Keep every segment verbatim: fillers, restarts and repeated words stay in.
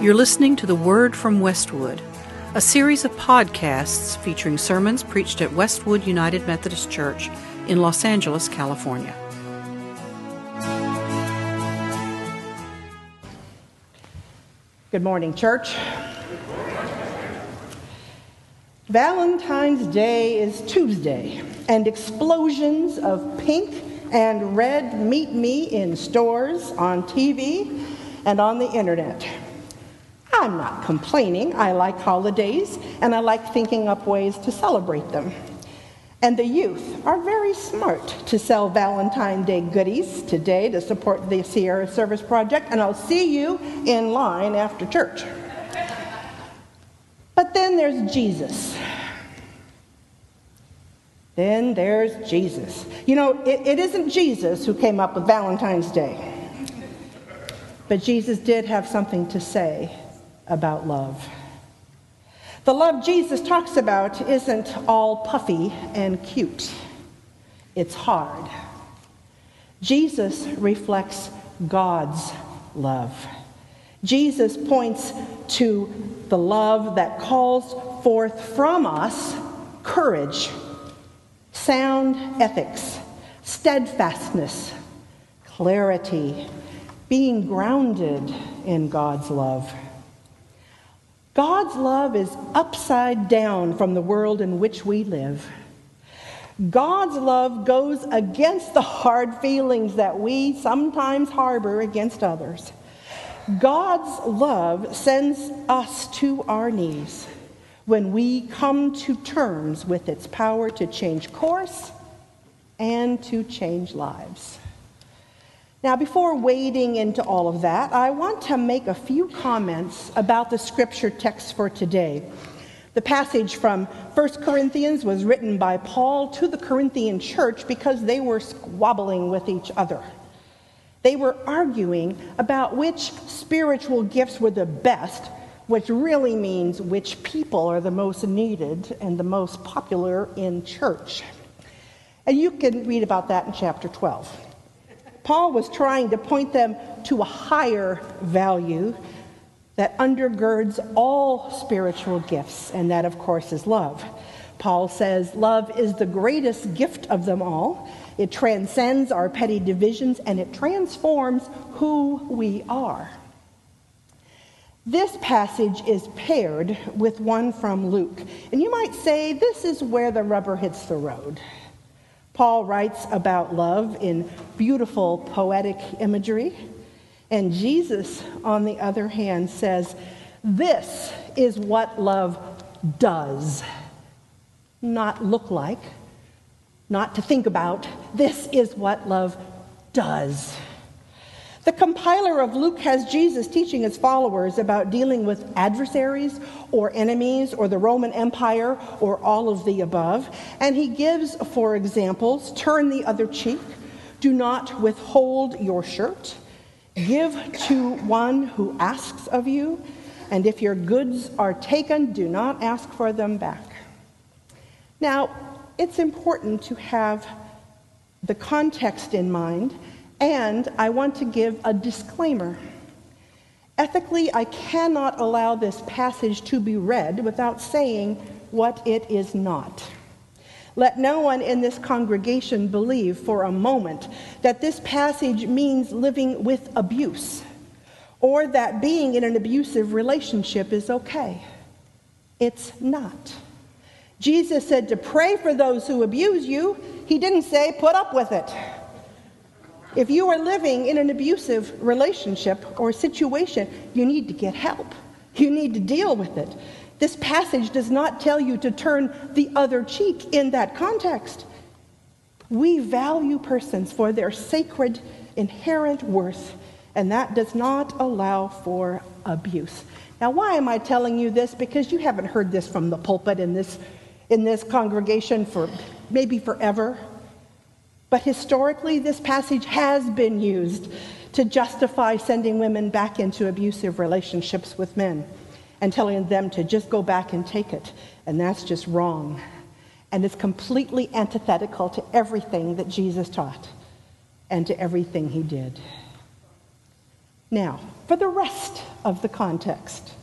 You're listening to The Word from Westwood, a series of podcasts featuring sermons preached at Westwood United Methodist Church in Los Angeles, California. Good morning, church. Valentine's Day is Tuesday, and explosions of pink and red meet me in stores, on T V, and on the internet. I'm not complaining. I like holidays, and I like thinking up ways to celebrate them. And the youth are very smart to sell Valentine's Day goodies today to support the Sierra Service Project, and I'll see you in line after church. But then there's Jesus. Then there's Jesus. You know, it, it isn't Jesus who came up with Valentine's Day. But Jesus did have something to say about love. The love Jesus talks about isn't all puffy and cute. It's hard. Jesus reflects God's love. Jesus points to the love that calls forth from us courage, sound ethics, steadfastness, clarity, being grounded in God's love. God's love is upside down from the world in which we live. God's love goes against the hard feelings that we sometimes harbor against others. God's love sends us to our knees when we come to terms with its power to change course and to change lives. Now, before wading into all of that, I want to make a few comments about the scripture text for today. The passage from First Corinthians was written by Paul to the Corinthian church because they were squabbling with each other. They were arguing about which spiritual gifts were the best, which really means which people are the most needed and the most popular in church. And you can read about that in chapter twelve. Paul was trying to point them to a higher value that undergirds all spiritual gifts, and that, of course, is love. Paul says love is the greatest gift of them all. It transcends our petty divisions, and it transforms who we are. This passage is paired with one from Luke, and you might say this is where the rubber hits the road. Paul writes about love in beautiful poetic imagery, and Jesus, on the other hand, says, this is what love does. Not look like, not to think about. This is what love does. The compiler of Luke has Jesus teaching his followers about dealing with adversaries or enemies or the Roman Empire or all of the above. And he gives, for examples, turn the other cheek, do not withhold your shirt, give to one who asks of you, and if your goods are taken, do not ask for them back. Now, it's important to have the context in mind. And I want to give a disclaimer. Ethically, I cannot allow this passage to be read without saying what it is not. Let no one in this congregation believe for a moment that this passage means living with abuse, or that being in an abusive relationship is okay. It's not. Jesus said to pray for those who abuse you. He didn't say put up with it. If you are living in an abusive relationship or situation, you need to get help. You need to deal with it. This passage does not tell you to turn the other cheek in that context. We value persons for their sacred, inherent worth, and that does not allow for abuse. Now, why am I telling you this? Because you haven't heard this from the pulpit in this, in this congregation for maybe forever. But historically, this passage has been used to justify sending women back into abusive relationships with men and telling them to just go back and take it. And that's just wrong. And it's completely antithetical to everything that Jesus taught and to everything he did. Now, for the rest of the context.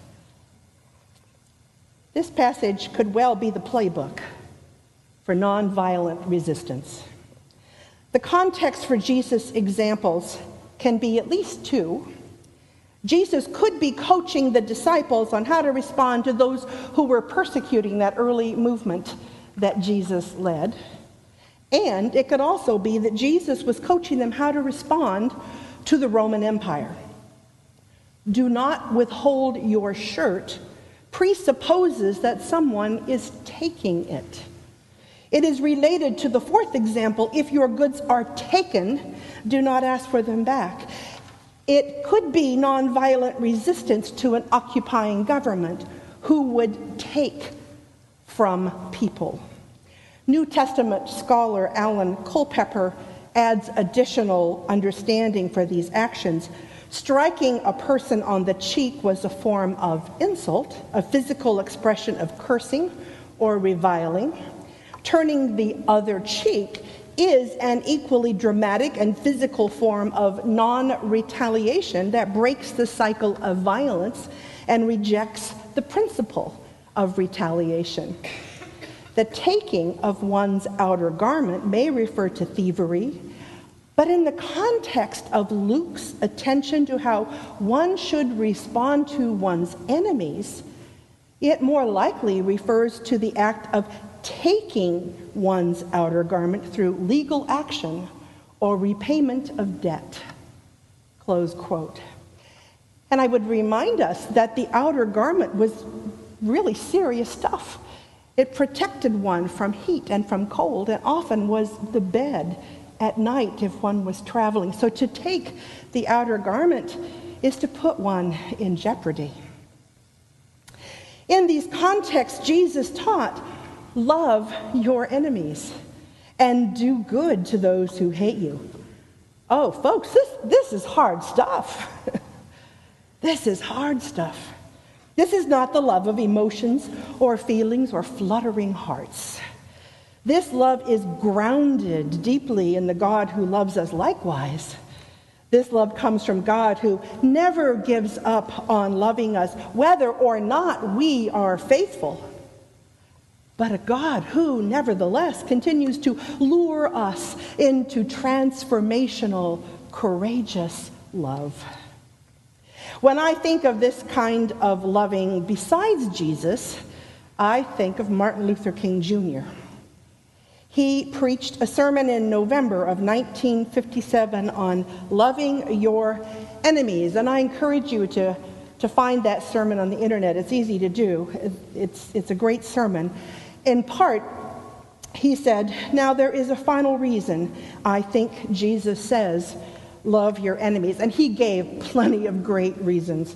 This passage could well be the playbook for nonviolent resistance. The context for Jesus' examples can be at least two. Jesus could be coaching the disciples on how to respond to those who were persecuting that early movement that Jesus led. And it could also be that Jesus was coaching them how to respond to the Roman Empire. Do not withhold your shirt presupposes that someone is taking it. It is related to the fourth example, if your goods are taken, do not ask for them back. It could be nonviolent resistance to an occupying government who would take from people. New Testament scholar Alan Culpepper adds additional understanding for these actions. Striking a person on the cheek was a form of insult, a physical expression of cursing or reviling. Turning the other cheek is an equally dramatic and physical form of non-retaliation that breaks the cycle of violence and rejects the principle of retaliation. The taking of one's outer garment may refer to thievery, but in the context of Luke's attention to how one should respond to one's enemies, it more likely refers to the act of taking one's outer garment through legal action or repayment of debt. Close quote. And I would remind us that the outer garment was really serious stuff. It protected one from heat and from cold, and often was the bed at night if one was traveling. So to take the outer garment is to put one in jeopardy. In these contexts, Jesus taught, love your enemies and do good to those who hate you. Oh, folks, this, this is hard stuff. This is hard stuff. This is not the love of emotions or feelings or fluttering hearts. This love is grounded deeply in the God who loves us likewise. This love comes from God who never gives up on loving us, whether or not we are faithful. But a God who, nevertheless, continues to lure us into transformational, courageous love. When I think of this kind of loving besides Jesus, I think of Martin Luther King Junior He preached a sermon in November of nineteen fifty-seven on loving your enemies. And I encourage you to, to find that sermon on the internet. It's easy to do. It's, it's a great sermon. In part, he said, now there is a final reason I think Jesus says, love your enemies. And he gave plenty of great reasons.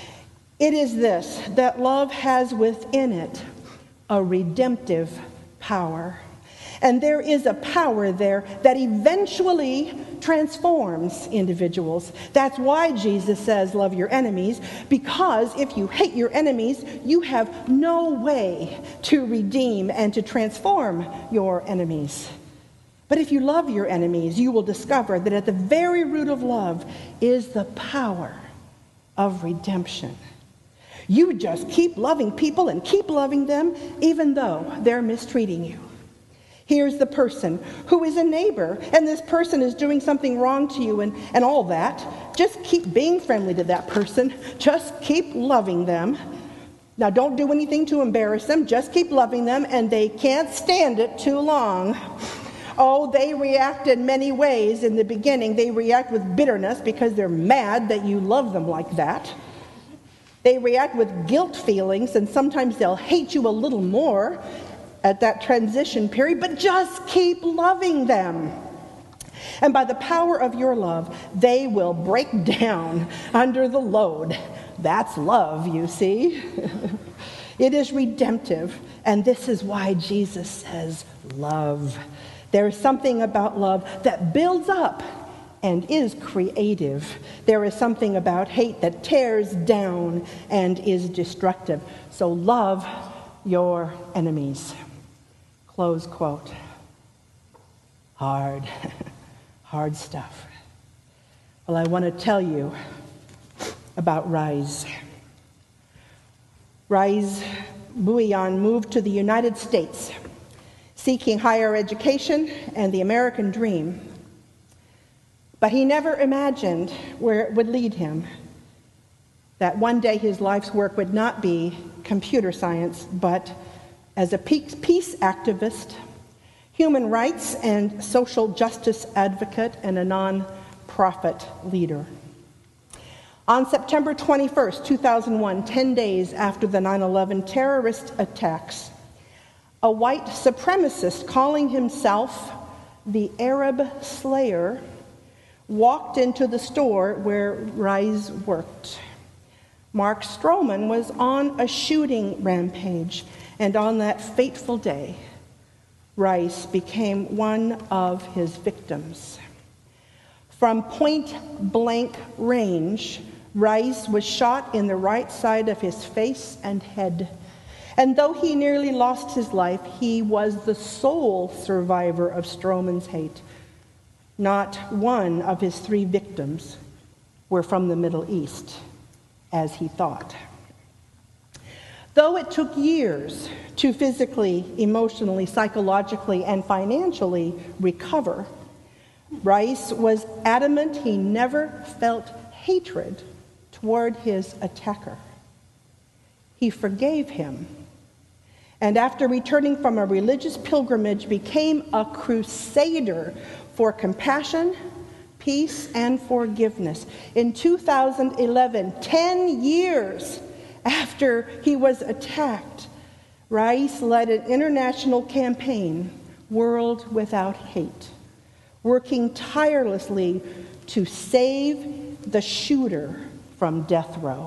It is this, that love has within it a redemptive power. And there is a power there that eventually transforms individuals. That's why Jesus says, love your enemies, because if you hate your enemies, you have no way to redeem and to transform your enemies. But if you love your enemies, you will discover that at the very root of love is the power of redemption. You just keep loving people and keep loving them, even though they're mistreating you. Here's the person who is a neighbor, and this person is doing something wrong to you and, and all that. Just keep being friendly to that person. Just keep loving them. Now, don't do anything to embarrass them. Just keep loving them, and they can't stand it too long. Oh, they react in many ways in the beginning. They react with bitterness because they're mad that you love them like that. They react with guilt feelings, and sometimes they'll hate you a little more at that transition period, but just keep loving them. And by the power of your love, they will break down under the load. That's love, you see. It is redemptive, and this is why Jesus says love. There is something about love that builds up and is creative. There is something about hate that tears down and is destructive. So love your enemies. Close quote. Hard, hard stuff. Well, I want to tell you about Rise. Rise Bhuiyan moved to the United States, seeking higher education and the American dream. But he never imagined where it would lead him, that one day his life's work would not be computer science, but as a peace activist, human rights and social justice advocate, and a non-profit leader. On September twenty-first, two thousand one, ten days after the nine eleven terrorist attacks, a white supremacist calling himself the Arab Slayer walked into the store where Rise worked. Mark Stroman was on a shooting rampage, and on that fateful day, Rise became one of his victims. From point-blank range, Rise was shot in the right side of his face and head. And though he nearly lost his life, he was the sole survivor of Stroman's hate. Not one of his three victims were from the Middle East, as he thought. Though it took years to physically, emotionally, psychologically, and financially recover, Rise was adamant he never felt hatred toward his attacker. He forgave him, and after returning from a religious pilgrimage, became a crusader for compassion, peace, and forgiveness. In two thousand eleven, ten years after he was attacked, Rais led an international campaign, World Without Hate, working tirelessly to save the shooter from death row.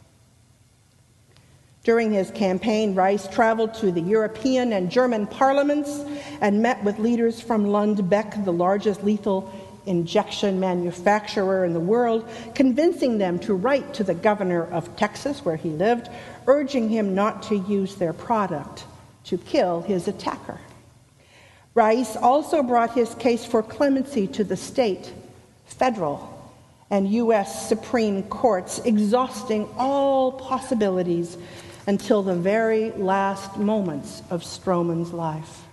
During his campaign, Rais traveled to the European and German parliaments and met with leaders from Lundbeck, the largest lethal injection manufacturer in the world, convincing them to write to the governor of Texas, where he lived, urging him not to use their product to kill his attacker. Rais also brought his case for clemency to the state, federal, and U S Supreme Courts, exhausting all possibilities until the very last moments of Stroman's life.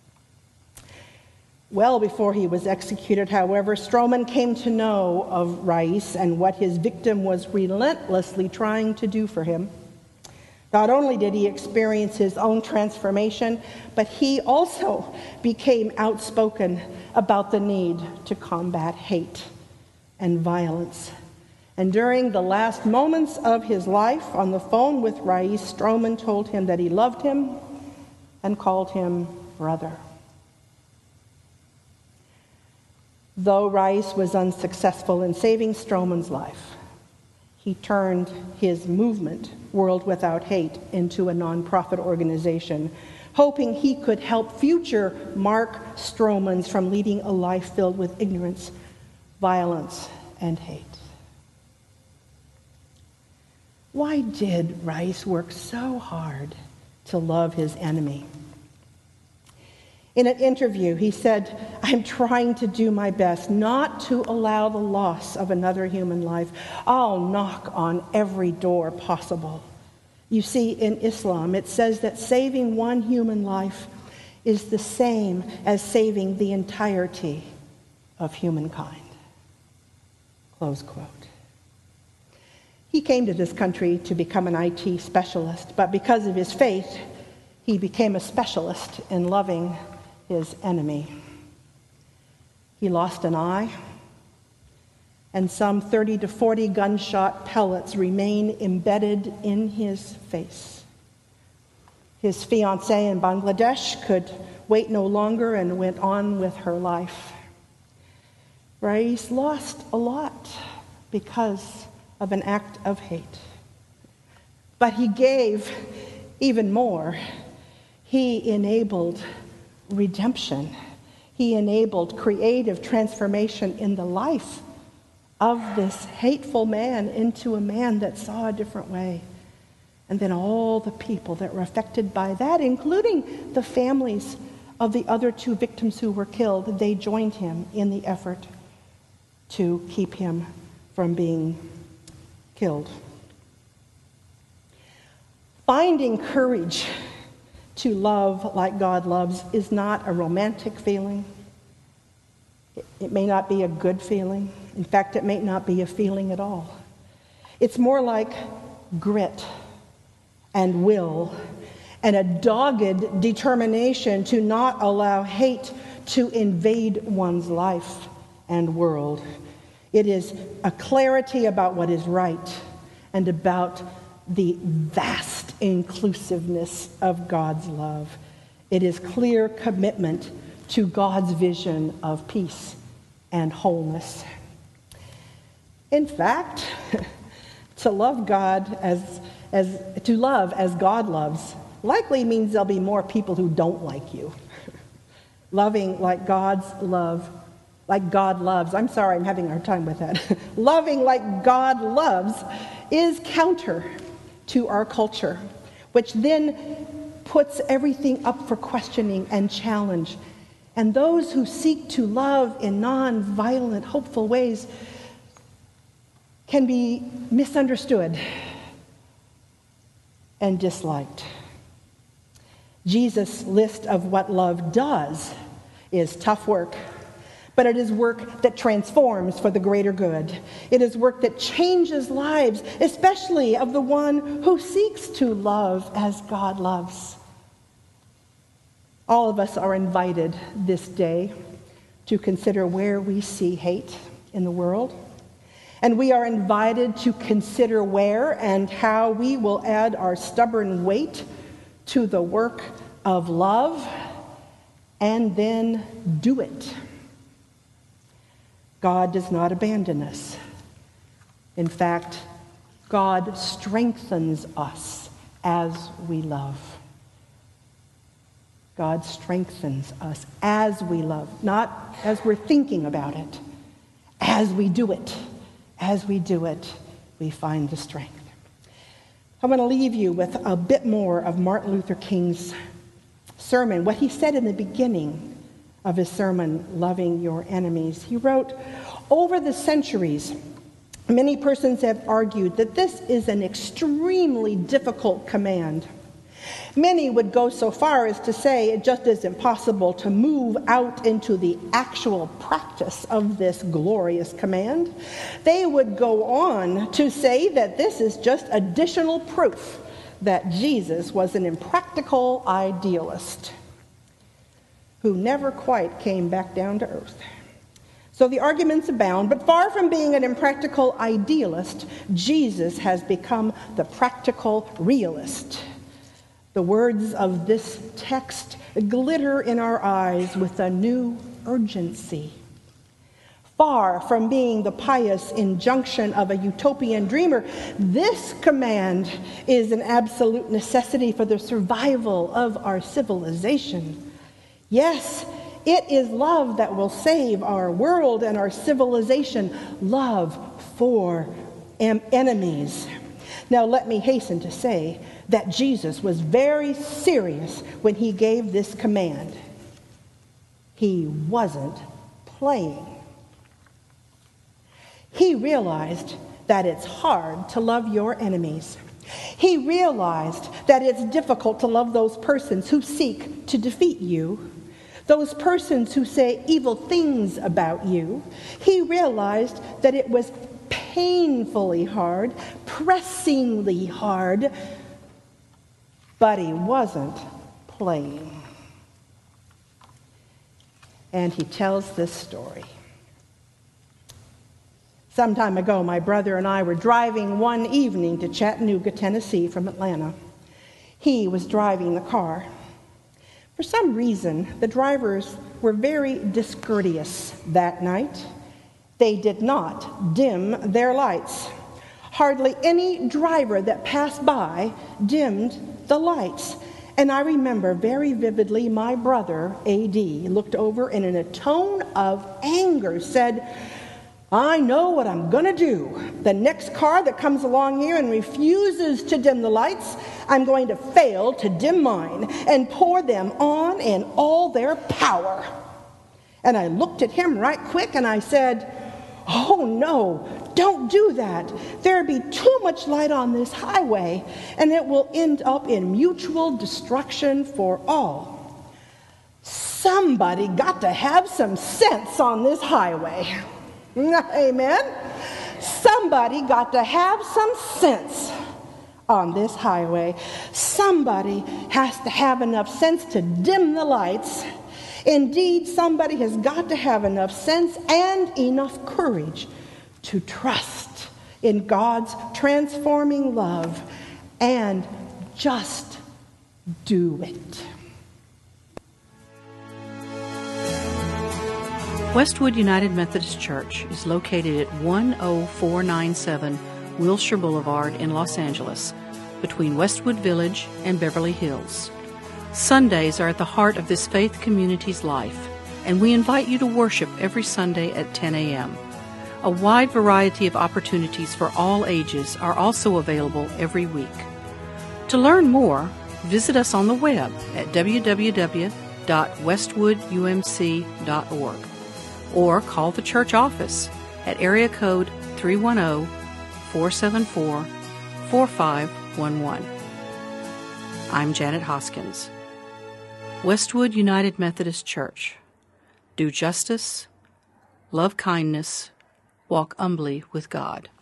Well before he was executed, however, Stroman came to know of Rais and what his victim was relentlessly trying to do for him. Not only did he experience his own transformation, but he also became outspoken about the need to combat hate and violence. And during the last moments of his life on the phone with Rais, Stroman told him that he loved him and called him brother. Though Rais was unsuccessful in saving Stroman's life, he turned his movement, World Without Hate, into a nonprofit organization, hoping he could help future Mark Stromans from leading a life filled with ignorance, violence, and hate. Why did Rais work so hard to love his enemy? In an interview, he said, "I'm trying to do my best not to allow the loss of another human life. I'll knock on every door possible." You see, in Islam, it says that saving one human life is the same as saving the entirety of humankind. Close quote. He came to this country to become an I T specialist, but because of his faith, he became a specialist in loving his enemy. He lost an eye, and some thirty to forty gunshot pellets remain embedded in his face. His fiancée in Bangladesh could wait no longer and went on with her life. Rais lost a lot because of an act of hate. But he gave even more. He enabled redemption. He enabled creative transformation in the life of this hateful man into a man that saw a different way. And then all the people that were affected by that, including the families of the other two victims who were killed, they joined him in the effort to keep him from being killed. Finding courage to love like God loves is not a romantic feeling. It may not be a good feeling. In fact, it may not be a feeling at all. It's more like grit and will and a dogged determination to not allow hate to invade one's life and world. It is a clarity about what is right and about the vast inclusiveness of God's love. It is clear commitment to God's vision of peace and wholeness. In fact, to love God as, as to love as God loves likely means there'll be more people who don't like you. Loving like God's love, like God loves. I'm sorry, I'm having a hard time with that. Loving like God loves is counter to our culture, which then puts everything up for questioning and challenge. And those who seek to love in non-violent, hopeful ways can be misunderstood and disliked. Jesus' list of what love does is tough work, but it is work that transforms for the greater good. It is work that changes lives, especially of the one who seeks to love as God loves. All of us are invited this day to consider where we see hate in the world. And we are invited to consider where and how we will add our stubborn weight to the work of love and then do it. God does not abandon us. In fact, God strengthens us as we love. God strengthens us as we love, not as we're thinking about it. As we do it, as we do it, we find the strength. I want to leave you with a bit more of Martin Luther King's sermon, what he said in the beginning of his sermon, Loving Your Enemies. He wrote, "Over the centuries, many persons have argued that this is an extremely difficult command. Many would go so far as to say it just is impossible to move out into the actual practice of this glorious command. They would go on to say that this is just additional proof that Jesus was an impractical idealist who never quite came back down to earth. So the arguments abound, but far from being an impractical idealist, Jesus has become the practical realist." The words of this text glitter in our eyes with a new urgency. Far from being the pious injunction of a utopian dreamer, this command is an absolute necessity for the survival of our civilization. Yes, it is love that will save our world and our civilization. Love for em- enemies. Now, let me hasten to say that Jesus was very serious when he gave this command. He wasn't playing. He realized that it's hard to love your enemies. He realized that it's difficult to love those persons who seek to defeat you, those persons who say evil things about you. He realized that it was painfully hard, pressingly hard, but he wasn't playing. And he tells this story. Some time ago, my brother and I were driving one evening to Chattanooga, Tennessee from Atlanta. He was driving the car. For some reason, the drivers were very discourteous that night. They did not dim their lights. Hardly any driver that passed by dimmed the lights. And I remember very vividly my brother, A D, looked over and in a tone of anger said, "I know what I'm going to do. The next car that comes along here and refuses to dim the lights, I'm going to fail to dim mine and pour them on in all their power." And I looked at him right quick and I said, "Oh no, Don't do that. There'll be too much light on this highway, and it will end up in mutual destruction for all. Somebody got to have some sense on this highway. Amen? Somebody got to have some sense on this highway. Somebody has to have enough sense to dim the lights. Indeed, somebody has got to have enough sense and enough courage to trust in God's transforming love and just do it. Westwood United Methodist Church is located at one oh four nine seven Wilshire Boulevard in Los Angeles, between Westwood Village and Beverly Hills. Sundays are at the heart of this faith community's life, and we invite you to worship every Sunday at ten a.m. A wide variety of opportunities for all ages are also available every week. To learn more, visit us on the web at w w w dot westwood u m c dot org or call the church office at area code three one zero, four seven four, four five one one. I'm Janet Hoskins. Westwood United Methodist Church. Do justice, love kindness, walk humbly with God.